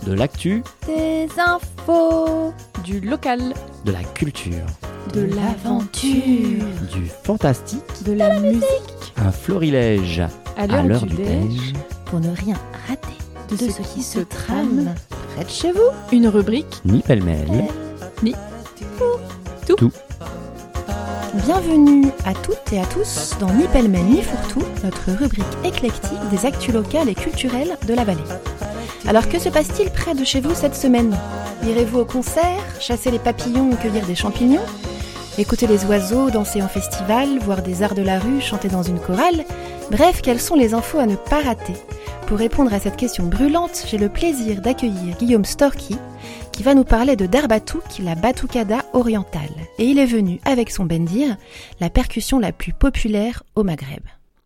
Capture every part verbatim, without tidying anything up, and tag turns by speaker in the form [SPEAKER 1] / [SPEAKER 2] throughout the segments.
[SPEAKER 1] De l'actu,
[SPEAKER 2] des infos,
[SPEAKER 3] du local,
[SPEAKER 1] de la culture,
[SPEAKER 2] de l'aventure,
[SPEAKER 1] du fantastique,
[SPEAKER 3] de la, la musique.
[SPEAKER 1] Un florilège
[SPEAKER 3] à l'heure,
[SPEAKER 1] à l'heure
[SPEAKER 3] du,
[SPEAKER 1] du
[SPEAKER 3] déj,
[SPEAKER 1] déj.
[SPEAKER 2] Pour ne rien rater de, de ce qui se trame près de chez vous.
[SPEAKER 3] Une rubrique
[SPEAKER 1] Ni pêle-mêle,
[SPEAKER 3] ni
[SPEAKER 1] tout. tout.
[SPEAKER 2] Bienvenue à toutes et à tous dans Ni pêle-mêle ni fourre-tout, notre rubrique éclectique des actus locales et culturelles de la vallée. Alors que se passe-t-il près de chez vous cette semaine ? Irez-vous au concert, chasser les papillons ou cueillir des champignons ? Écouter les oiseaux, danser en festival, voir des arts de la rue, chanter dans une chorale ? Bref, quelles sont les infos à ne pas rater ? Pour répondre à cette question brûlante, j'ai le plaisir d'accueillir Guillaume Storky, qui va nous parler de Darbatouk, la batoukada orientale. Et il est venu avec son bendir, la percussion la plus populaire au Maghreb.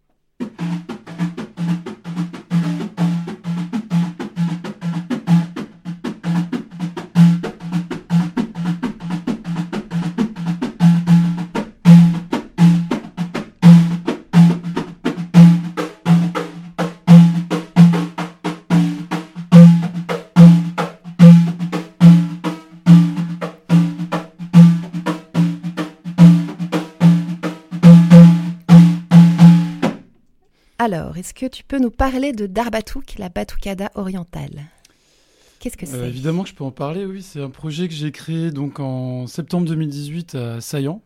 [SPEAKER 2] Alors, est-ce que tu peux nous parler de Darbatouk, la batoukada orientale ? Qu'est-ce que c'est ?
[SPEAKER 4] euh, Évidemment que je peux en parler, oui. C'est un projet que j'ai créé donc, en septembre deux mille dix-huit à Saillant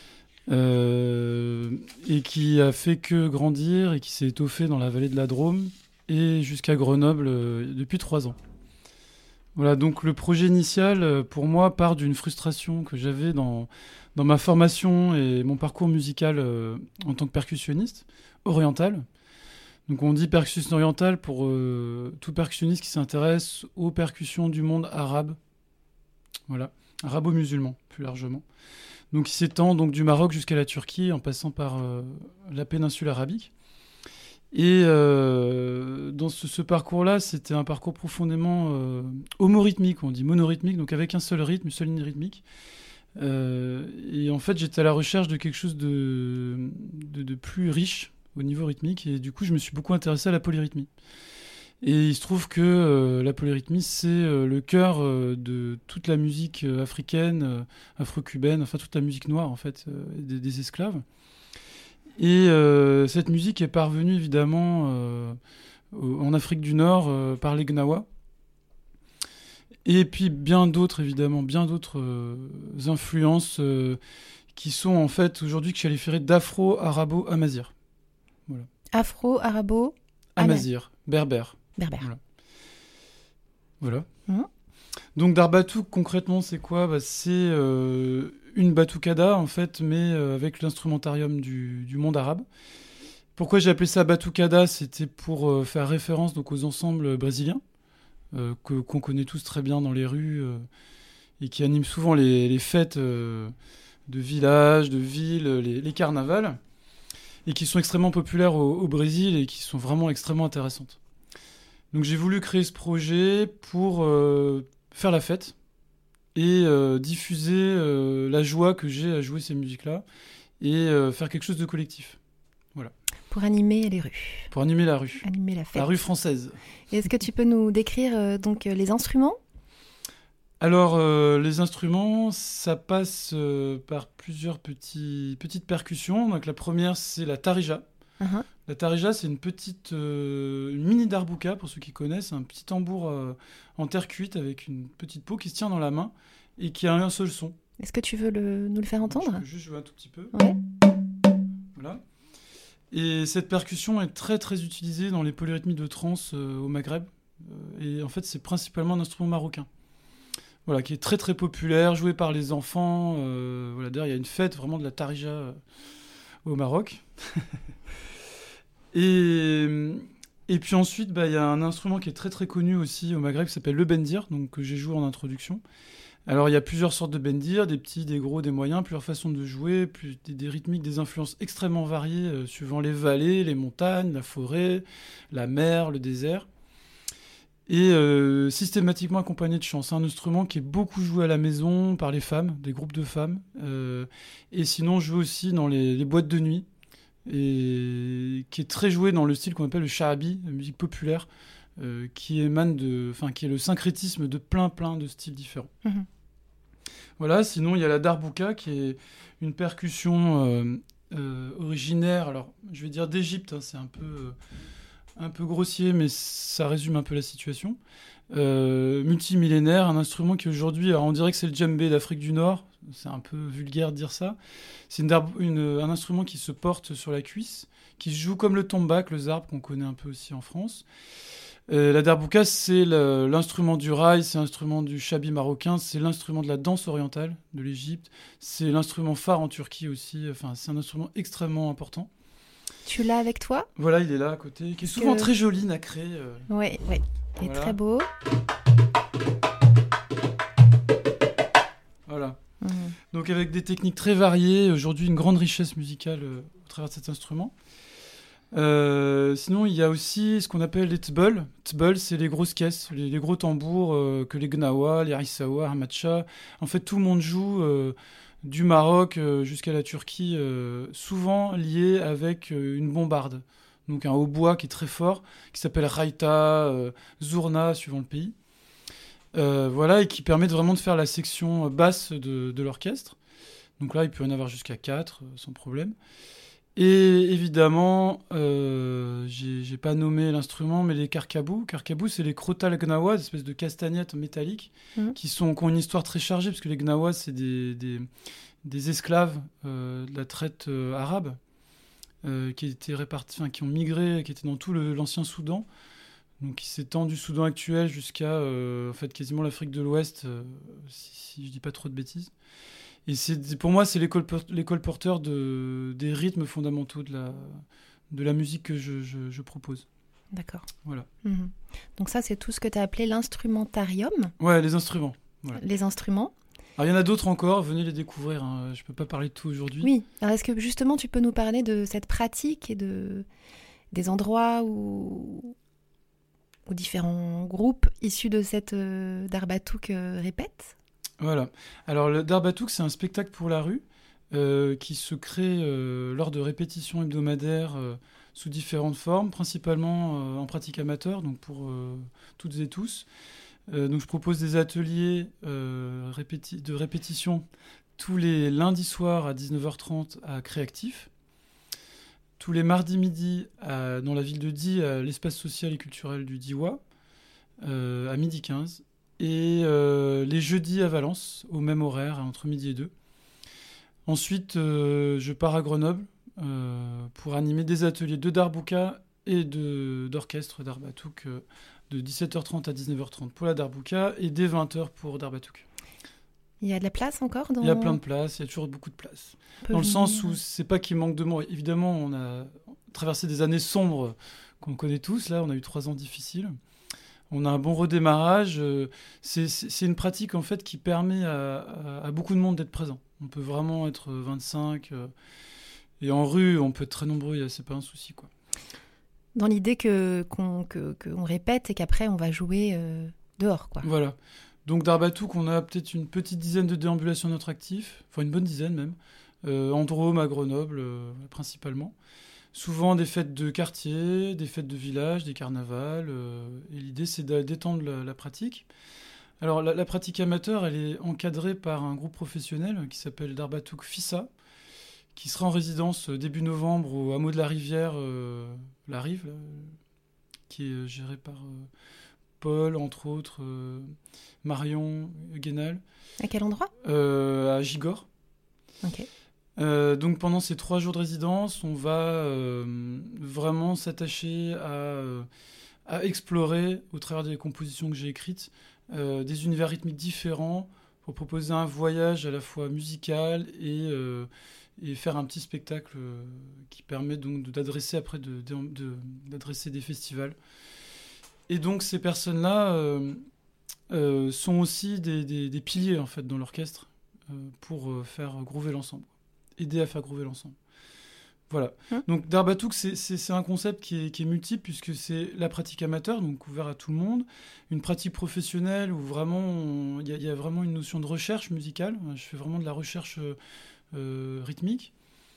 [SPEAKER 4] euh, et qui a fait que grandir et qui s'est étoffé dans la vallée de la Drôme et jusqu'à Grenoble euh, depuis trois ans. Voilà, donc le projet initial, pour moi, part d'une frustration que j'avais dans, dans ma formation et mon parcours musical euh, en tant que percussionniste oriental. Donc on dit percussionniste oriental pour euh, tout percussionniste qui s'intéresse aux percussions du monde arabe, voilà, arabo-musulman plus largement. Donc il s'étend donc du Maroc jusqu'à la Turquie en passant par euh, la péninsule arabique. Et euh, dans ce, ce parcours-là, c'était un parcours profondément euh, homorythmique, on dit monorythmique, donc avec un seul rythme, une seule ligne rythmique. Euh, et en fait, j'étais à la recherche de quelque chose de, de, de plus riche au niveau rythmique, et du coup je me suis beaucoup intéressé à la polyrythmie. Et il se trouve que euh, la polyrythmie, c'est euh, le cœur euh, de toute la musique euh, africaine, euh, afro-cubaine, enfin toute la musique noire en fait, euh, des, des esclaves. Et euh, cette musique est parvenue évidemment euh, en Afrique du Nord euh, par les Gnawa. Et puis bien d'autres évidemment, bien d'autres euh, influences euh, qui sont en fait aujourd'hui que je qualifierais d'afro-arabo-amazir. Voilà.
[SPEAKER 2] Afro, arabo,
[SPEAKER 4] amazir, berbère.
[SPEAKER 2] Berbère.
[SPEAKER 4] Voilà. voilà.
[SPEAKER 2] Mmh.
[SPEAKER 4] Donc Darbatouk, concrètement, c'est quoi ? Bah, c'est euh, une batoukada, en fait, mais euh, avec l'instrumentarium du, du monde arabe. Pourquoi j'ai appelé ça batoukada ? C'était pour euh, faire référence donc, aux ensembles brésiliens, euh, que, qu'on connaît tous très bien dans les rues, euh, et qui animent souvent les, les fêtes euh, de villages, de villes, les, les carnavals, et qui sont extrêmement populaires au, au Brésil et qui sont vraiment extrêmement intéressantes. Donc j'ai voulu créer ce projet pour euh, faire la fête et euh, diffuser euh, la joie que j'ai à jouer ces musiques-là et euh, faire quelque chose de collectif. Voilà.
[SPEAKER 2] Pour animer les rues.
[SPEAKER 4] Pour animer la rue.
[SPEAKER 2] Animer la fête.
[SPEAKER 4] La rue française.
[SPEAKER 2] Et est-ce que tu peux nous décrire euh, donc euh, les instruments ?
[SPEAKER 4] Alors, euh, les instruments, ça passe euh, par plusieurs petits, petites percussions. Donc, la première, c'est la tarija.
[SPEAKER 2] Uh-huh.
[SPEAKER 4] La tarija, c'est une petite euh, une mini darbouka, pour ceux qui connaissent, un petit tambour euh, en terre cuite avec une petite peau qui se tient dans la main et qui a un seul son.
[SPEAKER 2] Est-ce que tu veux le, nous le faire entendre ?
[SPEAKER 4] Je peux juste jouer un tout petit peu.
[SPEAKER 2] Ouais.
[SPEAKER 4] Voilà. Et cette percussion est très, très utilisée dans les polyrythmies de trance euh, au Maghreb. Euh, et en fait, c'est principalement un instrument marocain. Voilà, qui est très très populaire, joué par les enfants. Euh, voilà, d'ailleurs, il y a une fête vraiment de la tarija euh, au Maroc. et, et puis ensuite, bah, il y a un instrument qui est très très connu aussi au Maghreb qui s'appelle le bendir, donc, que j'ai joué en introduction. Alors, il y a plusieurs sortes de bendir, des petits, des gros, des moyens, plusieurs façons de jouer, plus, des, des rythmiques, des influences extrêmement variées euh, suivant les vallées, les montagnes, la forêt, la mer, le désert. Et euh, systématiquement accompagné de chant. C'est un instrument qui est beaucoup joué à la maison par les femmes, des groupes de femmes, euh, et sinon joué aussi dans les, les boîtes de nuit, et qui est très joué dans le style qu'on appelle le sha'abi, la musique populaire, euh, qui émane de, enfin, qui est le syncrétisme de plein, plein de styles différents.
[SPEAKER 2] Mmh.
[SPEAKER 4] Voilà, sinon il y a la darbuka qui est une percussion euh, euh, originaire, alors je vais dire d'Égypte, hein, c'est un peu, euh, un peu grossier, mais ça résume un peu la situation. Euh, multimillénaire, un instrument qui aujourd'hui, alors on dirait que c'est le djembé d'Afrique du Nord, c'est un peu vulgaire de dire ça. C'est une dar- une- un instrument qui se porte sur la cuisse, qui se joue comme le tombak, le zarb qu'on connaît un peu aussi en France. Euh, la darbuka, c'est le- l'instrument du raï, c'est l'instrument du chabi marocain, c'est l'instrument de la danse orientale de l'Égypte, c'est l'instrument phare en Turquie aussi, enfin c'est un instrument extrêmement important.
[SPEAKER 2] Tu l'as avec toi?
[SPEAKER 4] Voilà, il est là à côté, qui est
[SPEAKER 2] Est-ce
[SPEAKER 4] souvent
[SPEAKER 2] que-
[SPEAKER 4] très joli, nacré. euh,
[SPEAKER 2] Oui, oui. Il est
[SPEAKER 4] Voilà.
[SPEAKER 2] très beau.
[SPEAKER 4] Voilà.
[SPEAKER 2] Mmh.
[SPEAKER 4] Donc avec des techniques très variées, aujourd'hui une grande richesse musicale euh, au travers de cet instrument. Euh, sinon, il y a aussi ce qu'on appelle les tbel. Tbel, c'est les grosses caisses, les, les gros tambours euh, que les gnawa, les harissawa, hamacha. En fait, tout le monde joue euh, du Maroc euh, jusqu'à la Turquie, euh, souvent lié avec euh, une bombarde. Donc un hautbois qui est très fort, qui s'appelle raïta, euh, zourna, suivant le pays. Euh, voilà, et qui permet de vraiment de faire la section basse de, de l'orchestre. Donc là, il peut y en avoir jusqu'à quatre, euh, sans problème. Et évidemment, euh, j'ai, j'ai pas nommé l'instrument, mais les carcabous. Carcabous, c'est les krotal gnawa, des espèces de castagnettes métalliques,
[SPEAKER 2] Mhm.
[SPEAKER 4] qui, sont, qui ont une histoire très chargée, parce que les gnawa, c'est des, des, des esclaves euh, de la traite euh, arabe, euh, qui, étaient répartis, enfin, qui ont migré, qui étaient dans tout le- l'ancien Soudan, donc qui s'étend du Soudan actuel jusqu'à euh, en fait, quasiment l'Afrique de l'Ouest, euh, si, si je dis pas trop de bêtises. Et c'est, pour moi, c'est l'école, por- l'école porteur de, des rythmes fondamentaux de la, de la musique que je, je, je propose.
[SPEAKER 2] D'accord.
[SPEAKER 4] Voilà.
[SPEAKER 2] Mmh. Donc ça, c'est tout ce que tu as appelé l'instrumentarium,
[SPEAKER 4] Ouais, les instruments. Voilà.
[SPEAKER 2] les instruments.
[SPEAKER 4] Alors, il y en a d'autres encore, venez les découvrir. Hein. Je peux pas parler de tout aujourd'hui.
[SPEAKER 2] Oui. Alors, est-ce que justement, tu peux nous parler de cette pratique et de des endroits où, où différents groupes issus de cette euh, Darbatouk euh, répètent?
[SPEAKER 4] Voilà. Alors, le Darbatouk, c'est un spectacle pour la rue euh, qui se crée euh, lors de répétitions hebdomadaires euh, sous différentes formes, principalement euh, en pratique amateur, donc pour euh, toutes et tous. Euh, donc, je propose des ateliers euh, répéti- de répétition tous les lundis soirs à dix-neuf heures trente à Créactif, tous les mardis midi à- dans la ville de Die, à l'espace social et culturel du Diois, euh, à midi quinze, et euh, les jeudis à Valence, au même horaire, entre midi et deux. Ensuite, euh, je pars à Grenoble euh, pour animer des ateliers de darbuka et de, d'orchestre Darbatouk euh, de dix-sept heures trente à dix-neuf heures trente pour la darbuka et dès vingt heures pour Darbatouk.
[SPEAKER 2] Il y a de la place encore dans...
[SPEAKER 4] Il y a plein de places, il y a toujours beaucoup de places.
[SPEAKER 2] On peut
[SPEAKER 4] Dans le
[SPEAKER 2] venir.
[SPEAKER 4] sens où c'est pas qu'il manque de mots. Évidemment, on a traversé des années sombres qu'on connaît tous. Là, on a eu trois ans difficiles. On a un bon redémarrage. euh, C'est, c'est- c'est une pratique en fait qui permet à, à- à beaucoup de monde d'être présent. On peut vraiment être vingt-cinq. euh, et en rue, on peut être très nombreux. et C'est pas un souci, quoi.
[SPEAKER 2] Dans l'idée que, qu'on que, qu'on répète et qu'après, on va jouer euh, dehors, quoi.
[SPEAKER 4] Voilà. Donc Darbatouk, on a peut-être une petite dizaine de déambulations à notre actif, enfin une bonne dizaine même, euh, en Drôme, à Grenoble euh, principalement. Souvent des fêtes de quartier, des fêtes de village, des carnavals, euh, et l'idée c'est d'a- d'étendre la, la pratique. Alors la, la pratique amateur, elle est encadrée par un groupe professionnel qui s'appelle Darbatouk Fissa, qui sera en résidence euh, début novembre au hameau de la Rivière, euh, la Rive, là, qui est euh, géré par... euh, Paul, entre autres, euh, Marion, Guénal,
[SPEAKER 2] À quel endroit?
[SPEAKER 4] euh, à Gigor.
[SPEAKER 2] Ok.
[SPEAKER 4] Euh, donc pendant ces trois jours de résidence, on va euh, vraiment s'attacher à, euh, à explorer, au travers des compositions que j'ai écrites, euh, des univers rythmiques différents pour proposer un voyage à la fois musical et, euh, et faire un petit spectacle euh, qui permet donc de- d'adresser après de- de- de- d'adresser des festivals. Et donc ces personnes-là euh, euh, sont aussi des, des- des piliers en fait dans l'orchestre euh, pour euh, faire groover l'ensemble, aider à faire groover l'ensemble. Voilà.
[SPEAKER 2] Hein
[SPEAKER 4] Donc Darbatouk, c'est, c'est, c'est un concept qui est, qui est multiple puisque c'est la pratique amateur, donc ouvert à tout le monde, une pratique professionnelle où vraiment on- il y, a- il y a vraiment une notion de recherche musicale. Je fais vraiment de la recherche euh, euh, rythmique.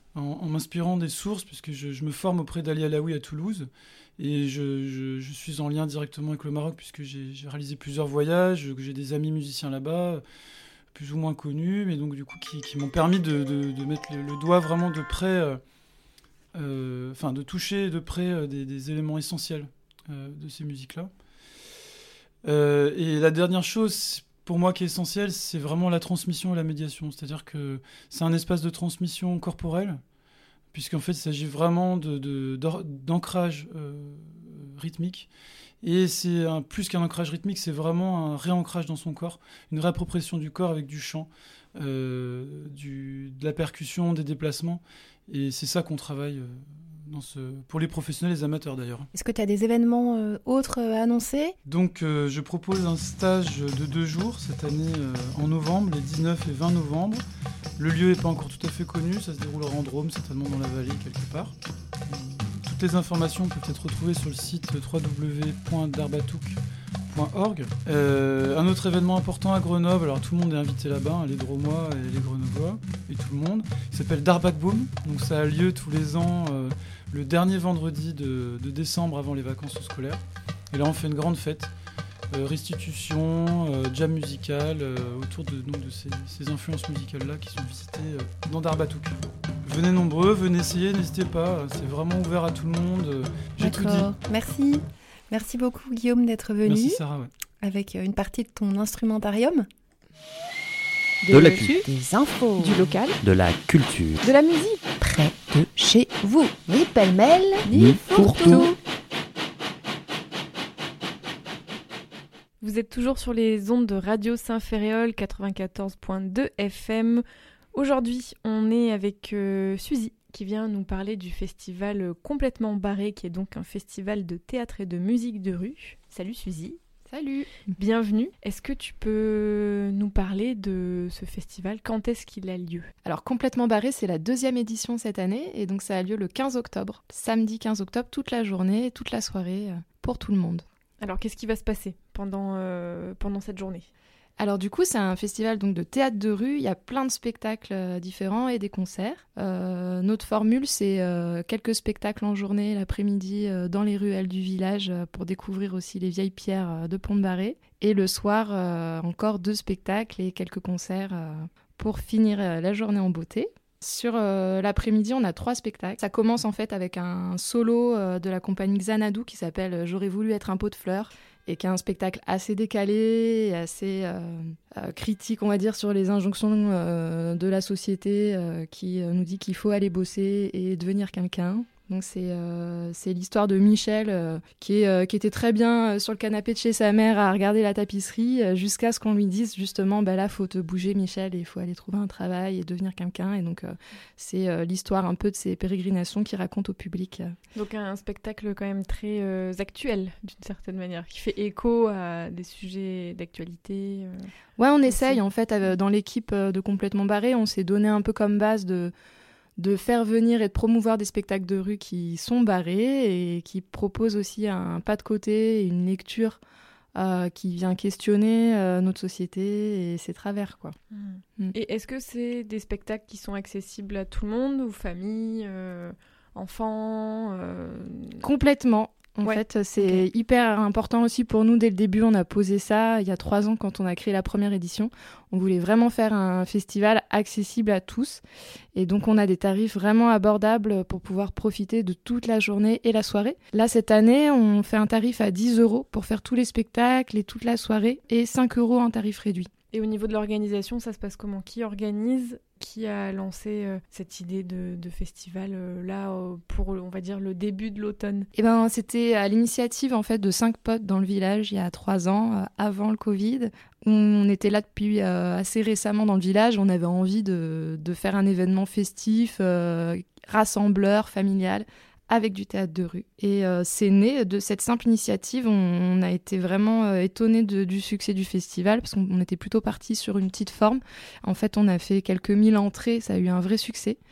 [SPEAKER 4] en, en m'inspirant des sources, puisque je, je me forme auprès d'Ali Alaoui à Toulouse, et je, je, je suis en lien directement avec le Maroc, puisque j'ai, j'ai réalisé plusieurs voyages, que j'ai des amis musiciens là-bas, plus ou moins connus, mais donc du coup qui, qui m'ont permis de, de, de mettre le, le doigt vraiment de près, euh, euh, enfin de toucher de près euh, des, des éléments essentiels euh, de ces musiques-là. Euh, et la dernière chose, pour moi, qui est essentielle, c'est vraiment la transmission et la médiation. C'est-à-dire que c'est un espace de transmission corporelle, puisqu'en fait, il s'agit vraiment de, de, d'ancrage euh, rythmique. Et c'est un, plus qu'un ancrage rythmique, c'est vraiment un réancrage dans son corps, une réappropriation du corps avec du chant, euh, du, de la percussion, des déplacements. Et c'est ça qu'on travaille euh, dans ce, pour les professionnels et les amateurs d'ailleurs.
[SPEAKER 2] Est-ce que tu as des événements euh, autres euh, à annoncer ?
[SPEAKER 4] Donc euh, je propose un stage de deux jours cette année euh, en novembre, les dix-neuf et vingt novembre. Le lieu n'est pas encore tout à fait connu, ça se déroulera en Drôme, certainement dans la vallée quelque part. Toutes les informations peuvent être retrouvées sur le site w w w point darbatouk point org. Euh, un autre événement important à Grenoble, alors tout le monde est invité là-bas, hein, les Dromois et les Grenoblois, et tout le monde, il s'appelle Darbac Boom, donc ça a lieu tous les ans euh, le dernier vendredi de, de décembre avant les vacances scolaires. Et là on fait une grande fête, euh, restitution, euh, jam musical, euh, autour de, donc, de ces, ces influences musicales-là qui sont visitées euh, dans Darbatouk. Venez nombreux, venez essayer, n'hésitez pas, c'est vraiment ouvert à tout le monde, euh, j'ai tout
[SPEAKER 2] D'accord.
[SPEAKER 4] dit.
[SPEAKER 2] Merci. Merci beaucoup Guillaume d'être venu.
[SPEAKER 4] Merci Sarah, ouais.
[SPEAKER 2] Avec une partie de ton instrumentarium.
[SPEAKER 1] De la culture.
[SPEAKER 2] Des infos.
[SPEAKER 3] Du local.
[SPEAKER 1] De la culture.
[SPEAKER 3] De la musique.
[SPEAKER 2] Près de chez vous. Ni pêle-mêle, ni
[SPEAKER 1] Ni
[SPEAKER 2] fourre-tout.
[SPEAKER 1] fourre-tout.
[SPEAKER 3] Vous êtes toujours sur les ondes de Radio Saint-Ferréol quatre-vingt-quatorze point deux F M. Aujourd'hui, on est avec euh, Suzy qui vient nous parler du festival Complètement Barré, qui est donc un festival de théâtre et de musique de rue. Salut Suzy.
[SPEAKER 5] Salut.
[SPEAKER 3] Bienvenue. Est-ce que tu peux nous parler de ce festival ? Quand est-ce qu'il a lieu ?
[SPEAKER 5] Alors Complètement Barré, c'est la deuxième édition cette année et donc ça a lieu le quinze octobre. Samedi quinze octobre, toute la journée, toute la soirée, euh, pour tout le monde.
[SPEAKER 3] Alors qu'est-ce qui va se passer pendant, euh, pendant cette journée ?
[SPEAKER 5] Alors du coup, c'est un festival donc, de théâtre de rue, il y a plein de spectacles euh, différents et des concerts. Euh, notre formule, c'est euh, quelques spectacles en journée, l'après-midi, euh, dans les ruelles du village, euh, pour découvrir aussi les vieilles pierres euh, de Pont-de-Barré. Et le soir, euh, encore deux spectacles et quelques concerts euh, pour finir euh, la journée en beauté. Sur euh, l'après-midi, on a trois spectacles. Ça commence en fait avec un solo euh, de la compagnie Xanadu qui s'appelle « J'aurais voulu être un pot de fleurs » et qui est un spectacle assez décalé et assez euh, euh, critique, on va dire, sur les injonctions euh, de la société euh, qui euh, nous dit qu'il faut aller bosser et devenir quelqu'un. Donc c'est, euh, c'est l'histoire de Michel euh, qui, est, euh, qui était très bien euh, sur le canapé de chez sa mère à regarder la tapisserie euh, jusqu'à ce qu'on lui dise justement bah là faut te bouger Michel et il faut aller trouver un travail et devenir quelqu'un. Et donc euh, c'est euh, l'histoire un peu de ses pérégrinations qu'il raconte au public.
[SPEAKER 3] Donc un spectacle quand même très euh, actuel d'une certaine manière, qui fait écho à des sujets d'actualité. Euh,
[SPEAKER 5] ouais on
[SPEAKER 3] aussi.
[SPEAKER 5] essaye en fait euh, dans l'équipe euh, de Complètement Barré, on s'est donné un peu comme base de de faire venir et de promouvoir des spectacles de rue qui sont barrés et qui proposent aussi un pas de côté, une lecture euh, qui vient questionner euh, notre société et ses travers, quoi.
[SPEAKER 3] Mmh.
[SPEAKER 5] Mm.
[SPEAKER 3] Et est-ce que c'est des spectacles qui sont accessibles à tout le monde, ou famille, euh, enfants euh...
[SPEAKER 5] Complètement. En
[SPEAKER 3] Ouais.
[SPEAKER 5] fait, c'est
[SPEAKER 3] Ok.
[SPEAKER 5] hyper important aussi pour nous. Dès le début, on a posé ça il y a trois ans quand on a créé la première édition. On voulait vraiment faire un festival accessible à tous. Et donc, on a des tarifs vraiment abordables pour pouvoir profiter de toute la journée et la soirée. Là, cette année, on fait un tarif à dix euros pour faire tous les spectacles et toute la soirée et cinq euros en tarif réduit.
[SPEAKER 3] Et au niveau de l'organisation, ça se passe comment ? Qui organise ? Qui a lancé euh, cette idée de, de festival euh, là euh, pour, on va dire, le début de l'automne ?
[SPEAKER 5] Eh ben, c'était à l'initiative en fait de cinq potes dans le village il y a trois ans, euh, avant le Covid. On était là depuis euh, assez récemment dans le village. On avait envie de, de faire un événement festif, euh, rassembleur, familial, avec du théâtre de rue. Et euh, c'est né de cette simple initiative. On, on a été vraiment euh, étonnés de, du succès du festival parce qu'on on était plutôt partis sur une petite forme. En fait, on a fait quelques mille entrées. Ça a eu un vrai succès.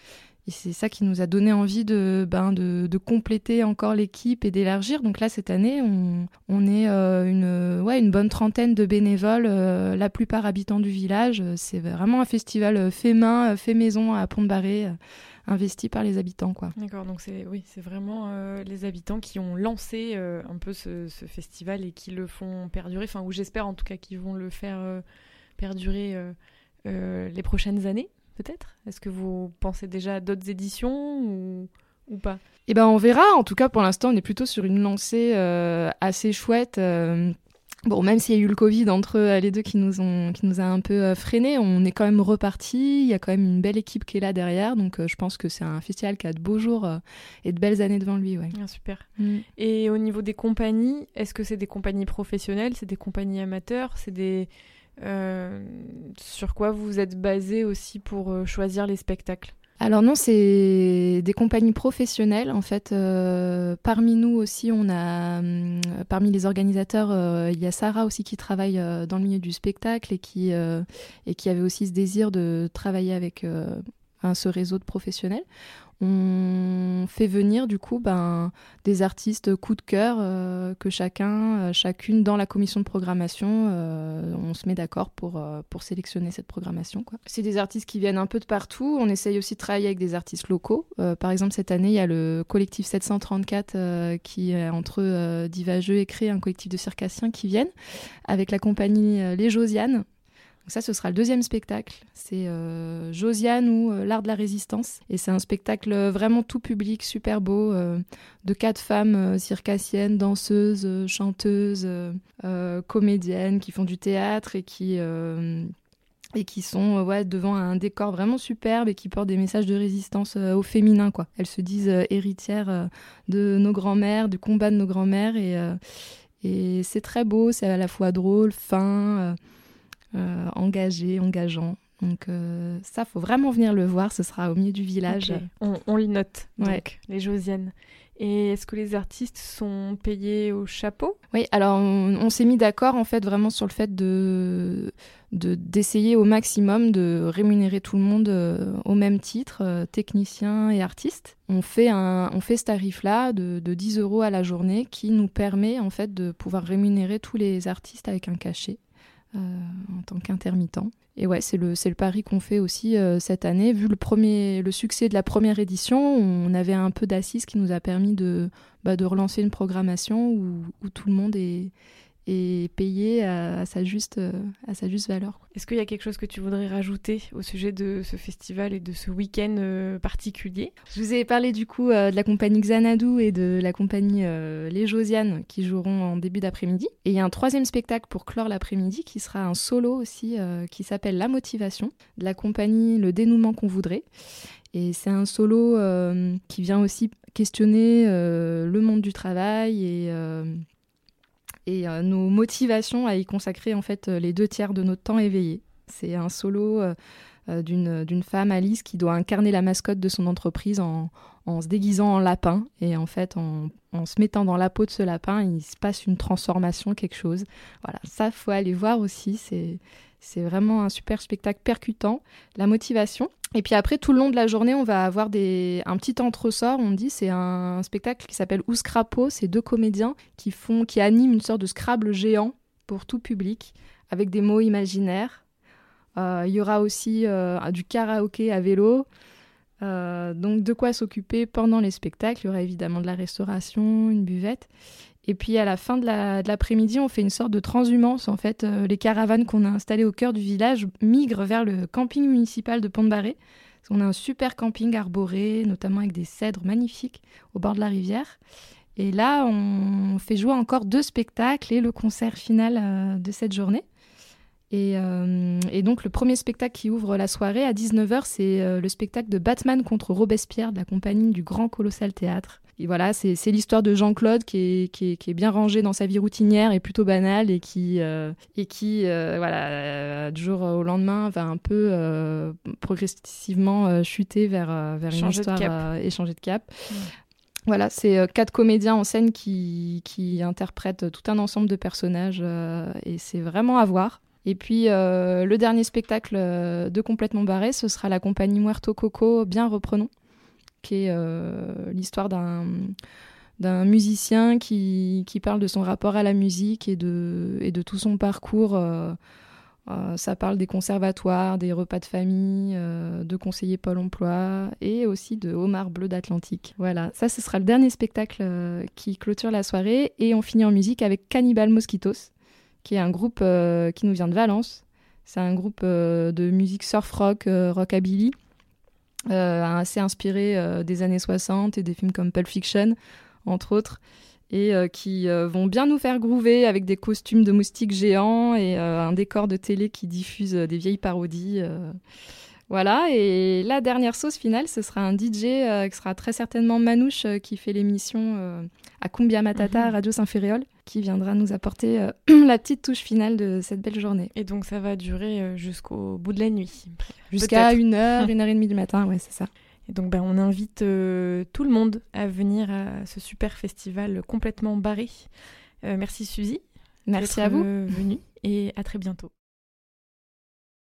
[SPEAKER 5] Et c'est ça qui nous a donné envie de, ben, de, de compléter encore l'équipe et d'élargir. Donc là, cette année, on, on est euh, une, ouais, une bonne trentaine de bénévoles, euh, la plupart habitants du village. C'est vraiment un festival fait main, fait maison à Pont-de-Barré, euh, investi par les habitants, quoi.
[SPEAKER 3] D'accord, donc c'est, oui, c'est vraiment euh, les habitants qui ont lancé euh, un peu ce, ce festival et qui le font perdurer, enfin, ou j'espère en tout cas qu'ils vont le faire euh, perdurer euh, euh, les prochaines années. Peut-être ? Est-ce que vous pensez déjà à d'autres éditions ou, ou pas ?
[SPEAKER 5] Eh ben, on verra. En tout cas, pour l'instant, on est plutôt sur une lancée euh, assez chouette. Euh, bon, même s'il y a eu le Covid entre euh, les deux qui nous, ont, qui nous a un peu euh, freinés, on est quand même reparti. Il y a quand même une belle équipe qui est là derrière. Donc, euh, je pense que c'est un festival qui a de beaux jours euh, et de belles années devant lui. Ouais.
[SPEAKER 3] Ah, super.
[SPEAKER 5] Mm.
[SPEAKER 3] Et au niveau des compagnies, est-ce que c'est des compagnies professionnelles ? C'est des compagnies amateurs ? C'est des... Euh, sur quoi vous êtes basé aussi pour euh, choisir les spectacles ?
[SPEAKER 5] Alors non, c'est des compagnies professionnelles. En fait, euh, parmi nous aussi, on a, euh, parmi les organisateurs, euh, il y a Sarah aussi qui travaille euh, dans le milieu du spectacle et qui, euh, et qui avait aussi ce désir de travailler avec euh, un, ce réseau de professionnels. On fait venir du coup ben, des artistes coup de cœur euh, que chacun, euh, chacune dans la commission de programmation, euh, on se met d'accord pour, euh, pour sélectionner cette programmation, quoi. C'est des artistes qui viennent un peu de partout. On essaye aussi de travailler avec des artistes locaux. Euh, par exemple, cette année, il y a le collectif sept cent trente-quatre euh, qui, entre euh, Divageux et Cré, un collectif de circassiens qui viennent avec la compagnie euh, Les Josianes. Donc ça, ce sera le deuxième spectacle. C'est euh, Josiane ou euh, l'art de la résistance. Et c'est un spectacle vraiment tout public, super beau, euh, de quatre femmes euh, circassiennes, danseuses, euh, chanteuses, euh, euh, comédiennes qui font du théâtre et qui, euh, et qui sont euh, ouais, devant un décor vraiment superbe et qui portent des messages de résistance euh, au féminin, quoi. Elles se disent euh, héritières euh, de nos grands-mères, du combat de nos grands-mères. Et, euh, et c'est très beau, c'est à la fois drôle, fin... Euh, Euh, engagé, engageant. Donc euh, ça, faut vraiment venir le voir. Ce sera au milieu du village.
[SPEAKER 3] Okay. On, on le note, donc,
[SPEAKER 5] ouais.
[SPEAKER 3] Les Josianes. Et est-ce que les artistes sont payés au chapeau ?
[SPEAKER 5] Oui, alors on, on s'est mis d'accord en fait vraiment sur le fait de, de, d'essayer au maximum de rémunérer tout le monde euh, au même titre, euh, techniciens et artistes. On fait, un, on fait ce tarif-là de, de dix euros à la journée qui nous permet en fait de pouvoir rémunérer tous les artistes avec un cachet. Euh, en tant qu'intermittent. Et ouais, c'est le, c'est le pari qu'on fait aussi euh, cette année. Vu le, premier, le succès de la première édition, on avait un peu d'assises qui nous a permis de, bah, de relancer une programmation où, où tout le monde est, est payé à, à, sa juste, à sa juste valeur.
[SPEAKER 3] Est-ce qu'il y a quelque chose que tu voudrais rajouter au sujet de ce festival et de ce week-end euh, particulier ?
[SPEAKER 5] Je vous ai parlé du coup euh, de la compagnie Xanadu et de la compagnie euh, Les Josianes qui joueront en début d'après-midi. Et il y a un troisième spectacle pour clore l'après-midi qui sera un solo aussi euh, qui s'appelle La Motivation, de la compagnie Le Dénouement qu'on voudrait. Et c'est un solo euh, qui vient aussi questionner euh, le monde du travail et... Euh, et euh, nos motivations à y consacrer en fait les deux tiers de notre temps éveillé. C'est un solo euh, d'une, d'une femme, Alice, qui doit incarner la mascotte de son entreprise en, en se déguisant en lapin. Et en fait, en, en se mettant dans la peau de ce lapin, il se passe une transformation, quelque chose. Voilà, ça, faut aller voir aussi. C'est, c'est vraiment un super spectacle percutant. La motivation. Et puis après, tout le long de la journée, on va avoir des... un petit entresort, on dit. C'est un spectacle qui s'appelle Ouscrapo. C'est deux comédiens qui, font... qui animent une sorte de Scrabble géant pour tout public, avec des mots imaginaires. Il euh, y aura aussi euh, du karaoké à vélo. Euh, donc de quoi s'occuper pendant les spectacles. Il y aura évidemment de la restauration, une buvette. Et puis à la fin de, la, de l'après-midi, on fait une sorte de transhumance. En fait, euh, les caravanes qu'on a installées au cœur du village migrent vers le camping municipal de Pont-de-Barré. On a un super camping arboré, notamment avec des cèdres magnifiques au bord de la rivière. Et là, on fait jouer encore deux spectacles et le concert final euh, de cette journée. Et, euh, et donc le premier spectacle qui ouvre la soirée à dix-neuf heures, c'est euh, le spectacle de Batman contre Robespierre de la compagnie du Grand Colossal Théâtre. Et voilà, c'est, c'est l'histoire de Jean-Claude qui est, qui, est, qui est bien rangé dans sa vie routinière et plutôt banale et qui, euh, et qui euh, voilà, euh, du jour au lendemain, va un peu euh, progressivement euh, chuter vers, euh, vers une
[SPEAKER 3] changer
[SPEAKER 5] histoire
[SPEAKER 3] de cap.
[SPEAKER 5] Euh, et changer de cap.
[SPEAKER 3] Mmh.
[SPEAKER 5] Voilà, c'est euh, quatre comédiens en scène qui, qui interprètent tout un ensemble de personnages euh, et c'est vraiment à voir. Et puis euh, le dernier spectacle de Complètement Barré, ce sera la compagnie Muerto Coco, Bien Reprenons, qui est euh, l'histoire d'un, d'un musicien qui, qui parle de son rapport à la musique et de, et de tout son parcours. Euh, euh, ça parle des conservatoires, des repas de famille, euh, de conseiller Pôle emploi et aussi de Homard bleu d'Atlantique. Voilà, ça ce sera le dernier spectacle euh, qui clôture la soirée. Et on finit en musique avec Cannibal Mosquitos, qui est un groupe euh, qui nous vient de Valence. C'est un groupe euh, de musique surf rock, euh, rockabilly, euh, assez inspiré euh, des années soixante et des films comme Pulp Fiction, entre autres, et euh, qui euh, vont bien nous faire groover avec des costumes de moustiques géants et euh, un décor de télé qui diffuse euh, des vieilles parodies. Euh. Voilà, et la dernière sauce finale, ce sera un D J euh, qui sera très certainement Manouche, euh, qui fait l'émission euh, à Cumbia Matata, à Radio Saint-Ferréol, qui viendra nous apporter euh, la petite touche finale de cette belle journée.
[SPEAKER 3] Et donc ça va durer euh, jusqu'au bout de la nuit.
[SPEAKER 5] Jusqu'à
[SPEAKER 3] Peut-être.
[SPEAKER 5] une heure, une heure et demie du matin, ouais, c'est ça.
[SPEAKER 3] Et donc ben, on invite euh, tout le monde à venir à ce super festival complètement barré. Euh, merci Suzy.
[SPEAKER 5] Merci
[SPEAKER 3] d'être,
[SPEAKER 5] à vous.
[SPEAKER 3] Euh, venue et à très bientôt.